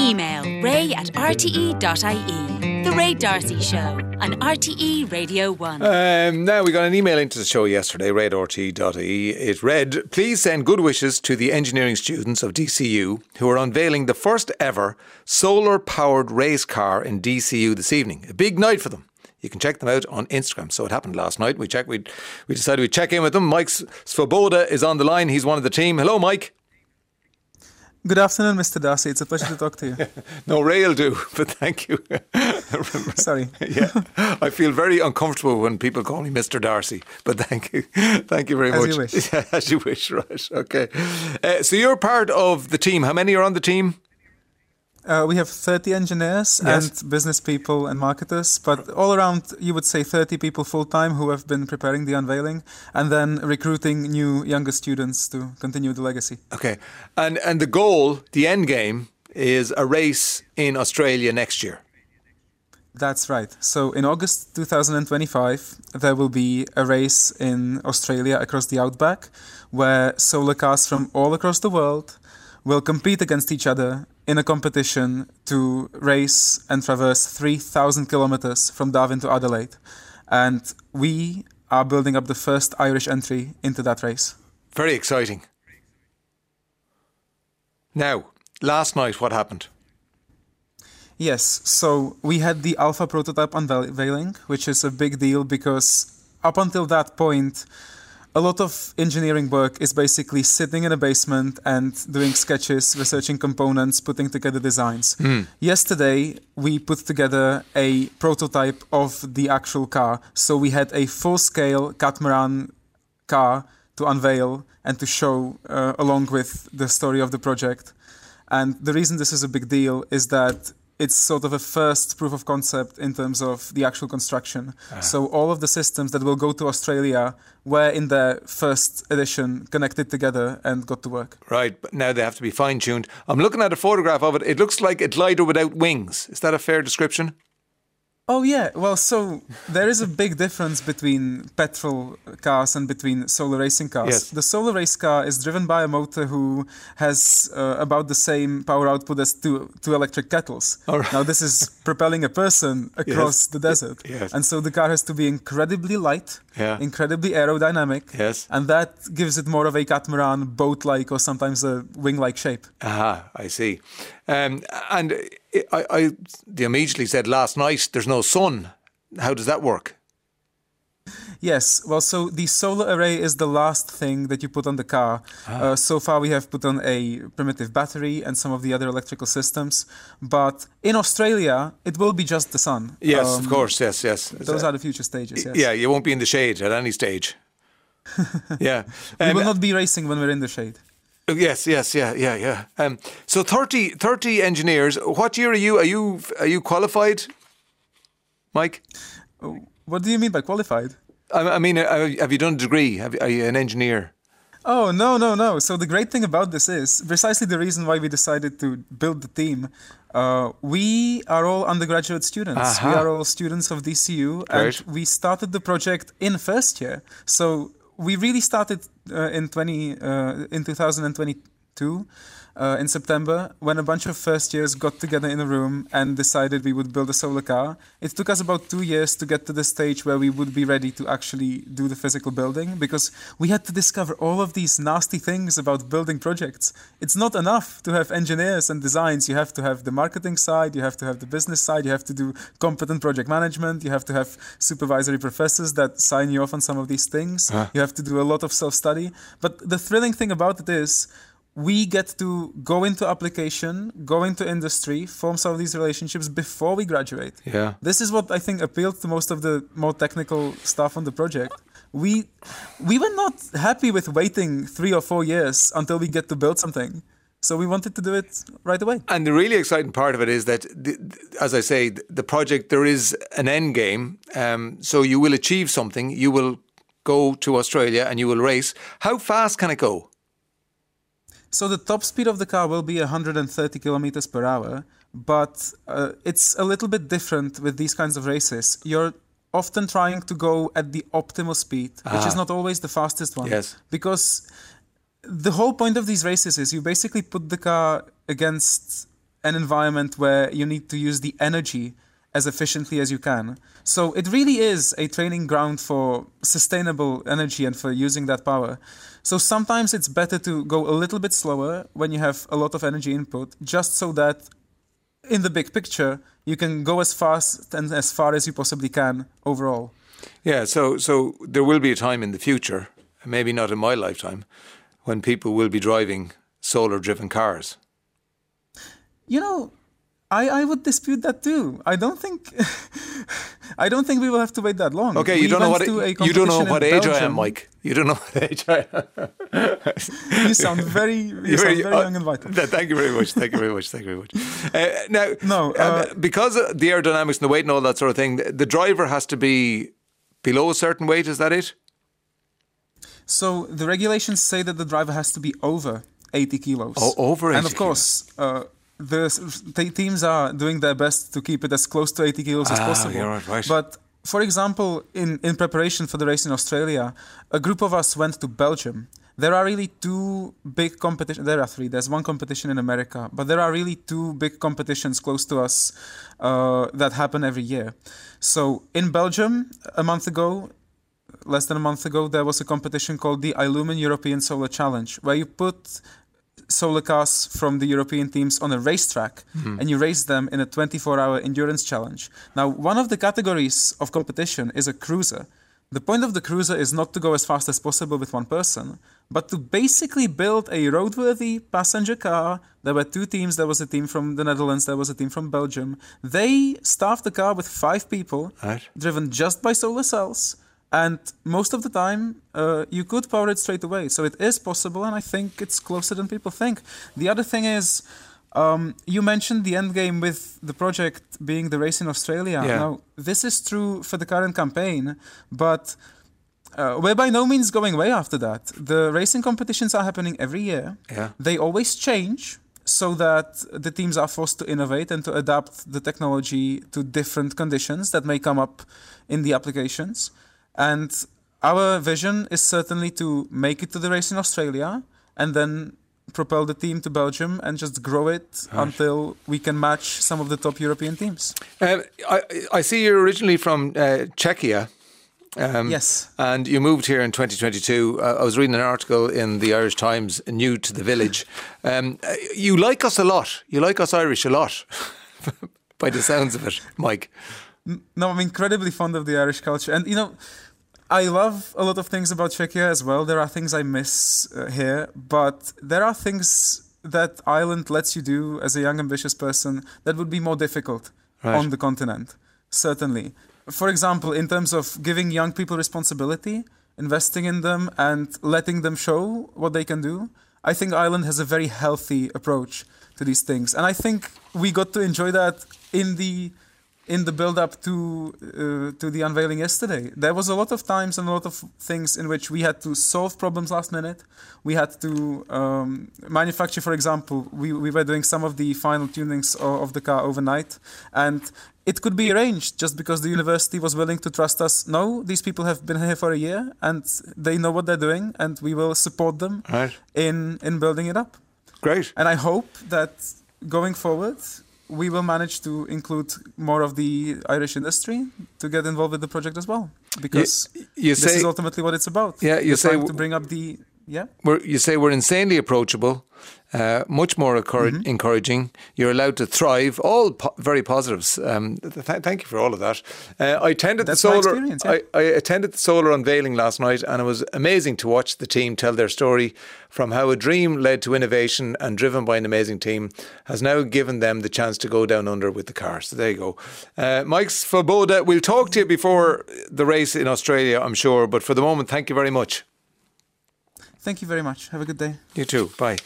Email ray@rte.ie. The Ray D'Arcy Show on RTE Radio 1. Now, we got an email into the show yesterday, ray@rte.ie. It read, please send good wishes to the engineering students of DCU who are unveiling the first ever solar-powered race car in DCU this evening. A big night for them. You can check them out on Instagram. So it happened last night. We decided we'd check in with them. Mike Svoboda is on the line. He's one of the team. Hello, Mike. Good afternoon, Mr. D'Arcy. It's a pleasure to talk to you. No, Ray'll do, but thank you. Sorry. Yeah, I feel very uncomfortable when people call me Mr. D'Arcy, but thank you. Thank you very much. As you wish. Yeah, as you wish, right. Okay. So you're part of the team. How many are on the team? We have 30 engineers and business people and marketers, but all around you would say 30 people full-time who have been preparing the unveiling and then recruiting new younger students to continue the legacy. Okay. And the goal, the end game, is a race in Australia next year. That's right. So in August 2025, there will be a race in Australia across the outback where solar cars from all across the world will compete against each other in a competition to race and traverse 3,000 kilometers from Darwin to Adelaide. And we are building up the first Irish entry into that race. Very exciting. Now, last night, what happened? Yes, so we had the alpha prototype unveiling, which is a big deal because up until that point, a lot of engineering work is basically sitting in a basement and doing sketches, researching components, putting together designs. Yesterday, we put together a prototype of the actual car. So we had a full-scale catamaran car to unveil and to show along with the story of the project. And the reason this is a big deal is that it's sort of a first proof of concept in terms of the actual construction. So all of the systems that will go to Australia were in the first edition connected together and got to work. Right, but now they have to be fine-tuned. I'm looking at a photograph of it. It looks like a glider without wings. Is that a fair description? Oh, yeah. Well, so there is a big difference between petrol cars and between solar racing cars. Yes. The solar race car is driven by a motor who has about the same power output as two electric kettles. All right. Now, this is propelling a person across the desert. Yes. And so the car has to be incredibly light, incredibly aerodynamic. Yes. And that gives it more of a catamaran, boat-like, or sometimes a wing-like shape. Aha, I see. And they immediately said last night there's no sun. How does that work? Yes, well, so the solar array is the last thing that you put on the car. So far we have put on a primitive battery and some of the other electrical systems. But in Australia, it will be just the sun. Yes, of course, yes. Those are the future stages, yes. Yeah, you won't be in the shade at any stage. Yeah. We will not be racing when we're in the shade. Yes, yeah. So 30 engineers. What year are you? Are you qualified, Mike? What do you mean by qualified? I mean, have you done a degree? Are you an engineer? Oh, no. So the great thing about this is precisely the reason why we decided to build the team. We are all undergraduate students. We are all students of DCU. Great. And we started the project in first year. So we really started in 2022 in September when a bunch of first years got together in a room and decided we would build a solar car. It took us about 2 years to get to the stage where we would be ready to actually do the physical building because we had to discover all of these nasty things about building projects. It's not enough to have engineers and designs. You have to have the marketing side, you have to have the business side, you have to do competent project management, you have to have supervisory professors that sign you off on some of these things. You have to do a lot of self-study. But the thrilling thing about it is we get to go into application, go into industry, form some of these relationships before we graduate. Yeah. This is what I think appealed to most of the more technical stuff on the project. We were not happy with waiting 3 or 4 years until we get to build something. So we wanted to do it right away. And the really exciting part of it is that, as I say, the project, there is an end game. So you will achieve something. You will go to Australia and you will race. How fast can it go? So the top speed of the car will be 130 kilometers per hour, but it's a little bit different with these kinds of races. You're often trying to go at the optimal speed, which is not always the fastest one. Yes. Because the whole point of these races is you basically put the car against an environment where you need to use the energy as efficiently as you can. So it really is a training ground for sustainable energy and for using that power. So sometimes it's better to go a little bit slower when you have a lot of energy input, just so that in the big picture, you can go as fast and as far as you possibly can overall. Yeah, so there will be a time in the future, maybe not in my lifetime, when people will be driving solar-driven cars. You know, I would dispute that too. I don't think we will have to wait that long. Okay, you don't know what age I am, Mike. You don't know what age I am. You sound very young and vital. Thank you very much. Because of the aerodynamics and the weight and all that sort of thing, the driver has to be below a certain weight. Is that it? So the regulations say that the driver has to be over 80 kilos. Oh, over 80 And of course, the teams are doing their best to keep it as close to 80 kilos as possible. You're right. But for example, in preparation for the race in Australia, a group of us went to Belgium. There are really two big competitions. There are three. There's one competition in America, but there are really two big competitions close to us that happen every year. So in Belgium, less than a month ago, there was a competition called the Ilumen European Solar Challenge, where you put solar cars from the European teams on a racetrack and you race them in a 24-hour endurance challenge. Now, one of the categories of competition is a cruiser. The point of the cruiser is not to go as fast as possible with one person, but to basically build a roadworthy passenger car. There were two teams. There was a team from the Netherlands. There was a team from Belgium. They staffed the car with 5 people, driven just by solar cells. And most of the time, you could power it straight away. So it is possible, and I think it's closer than people think. The other thing is, you mentioned the end game with the project being the race in Australia. Yeah. Now, this is true for the current campaign, but we're by no means going way after that. The racing competitions are happening every year. Yeah. They always change so that the teams are forced to innovate and to adapt the technology to different conditions that may come up in the applications. And our vision is certainly to make it to the race in Australia and then propel the team to Belgium and just grow it until we can match some of the top European teams. I see you're originally from Czechia. Yes. And you moved here in 2022. I was reading an article in the Irish Times, new to the village. You like us a lot. You like us Irish a lot, by the sounds of it, Mike. No, I'm incredibly fond of the Irish culture. And, I love a lot of things about Czechia as well. There are things I miss here, but there are things that Ireland lets you do as a young, ambitious person that would be more difficult on the continent, certainly. For example, in terms of giving young people responsibility, investing in them and letting them show what they can do, I think Ireland has a very healthy approach to these things. And I think we got to enjoy that in the build-up to the unveiling yesterday. There was a lot of times and a lot of things in which we had to solve problems last minute. We had to manufacture, for example, we were doing some of the final tunings of the car overnight, and it could be arranged just because the university was willing to trust us. No, these people have been here for a year, and they know what they're doing, and we will support them in building it up. Great. And I hope that going forward, we will manage to include more of the Irish industry to get involved with the project as well, because this is ultimately what it's about. Yeah, you say to bring up the you say we're insanely approachable, much more encouraging. You're allowed to thrive. All very positives. Thank you for all of that. I attended the solar. I attended the solar unveiling last night, and it was amazing to watch the team tell their story from how a dream led to innovation and driven by an amazing team has now given them the chance to go down under with the car. So there you go. Mike Svoboda, we'll talk to you before the race in Australia, I'm sure. But for the moment, thank you very much. Thank you very much. Have a good day. You too. Bye.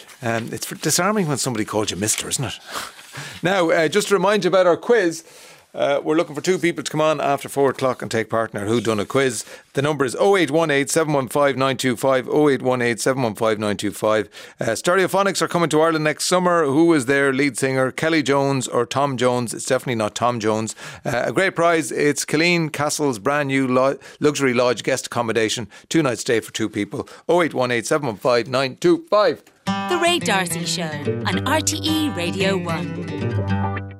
It's disarming when somebody calls you Mister, isn't it? Now, just to remind you about our quiz. We're looking for 2 people to come on after 4 o'clock and take part in our Who Done It quiz. The number is 0818 715 925, 0818 715 925. Stereophonics are coming to Ireland next summer. Who is their lead singer? Kelly Jones or Tom Jones? It's definitely not Tom Jones. A great prize. It's Killeen Castle's brand new luxury lodge guest accommodation. 2 nights stay for 2 people. 0818 715 925. The Ray D'Arcy Show on RTE Radio 1.